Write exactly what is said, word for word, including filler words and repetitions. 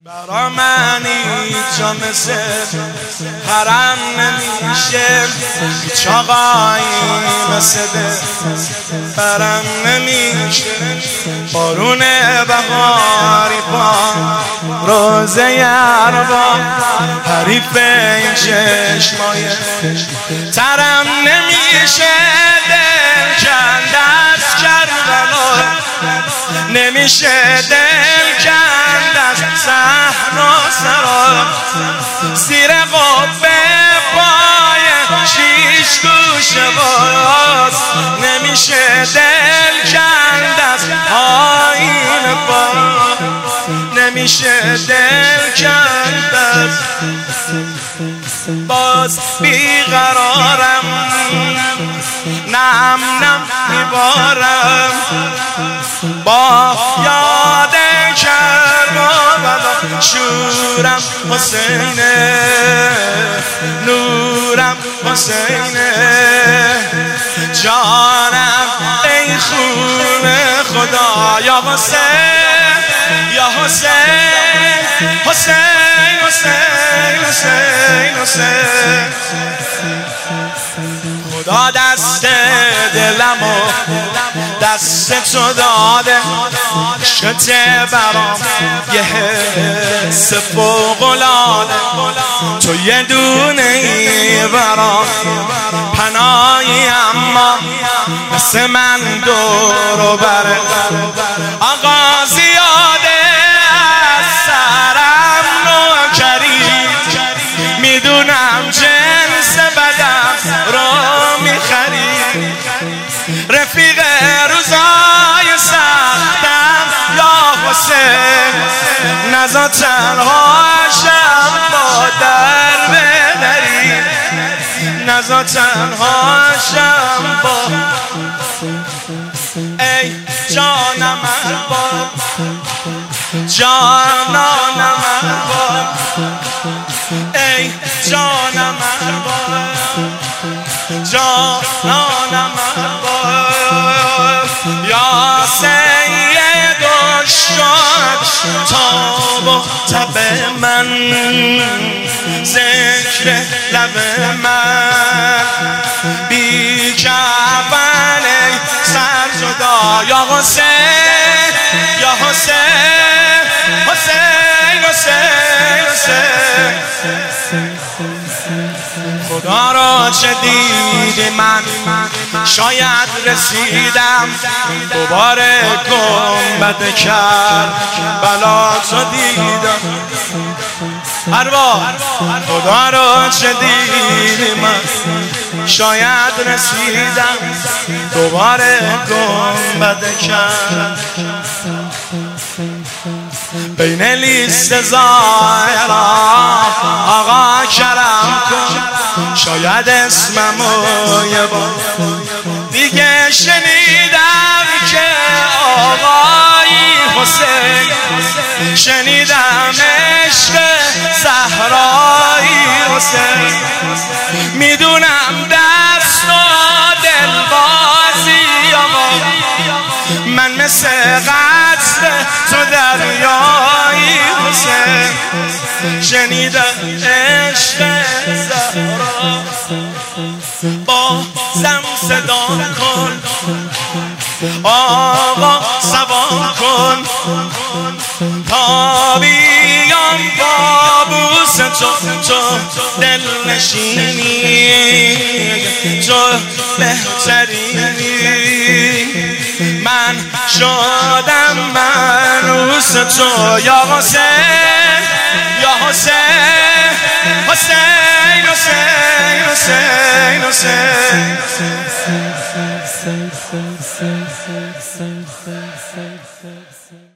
برا من اینجا مثل حرم نمیشه، هیچ آقایی مثل برم نمیشه. بارون بهاری با روزه اربا، حریف این چشمای ترم نمیشه. دل کند از کربلا، نمیشه دل کند از صحرا سرا. زیر قبه پای شیش گوشه باز، نمیشه دل کند از آیین با، نمیشه دل کند از باز. بیقرارم نم نم میبارم با یاد کربلا. شورم حسینه، نورم حسینه، جانم ای خون خدا. یا حسین یا حسین، حسین حسین حسین حسین. خدا دست دلم و دست تو داده، شده برام یه حس فوق‌العاده. تو یه دونه ای برام پناهی، اما مثل من دور و بر آقا زیاده. از سرم نوکری، میدونم جنس بدم رو میخری. رفیق روزای سختم یا حسین، نزا تنهاشم با در بدری، نزا تنهاشم با. ای جانم با، جانانم با، ای جانم با، جانانم با. یا سید الشهد تاب و تب من، ذکر لب من بی کفن ای سر جدا. یا حسین یا حسین، حسین حسین حسین. خدا را چه دیدی من، شاید رسیدم دوباره گنبد کربلا تو دیدم. اروا خدا را چه دیدی من، شاید رسیدم دوباره گنبد کربلا. بین لیست زائران آقا کرم کن، شاید اسممو یه بار دیگه شنیدم که آقای حسین. شنیدم عشق زهرای حسین، میدونم دست و دل بازی آقا. من مثل قطر تو دریای حسین، شنیدم عشق زهرا. با زم صدا کن آقا، سوار کن تا بیام کابوس تو. تو دل نشینی، تو بهترینی. من شدم منوس تو. یا حسین یا حسین، حسین حسین حسین حسین.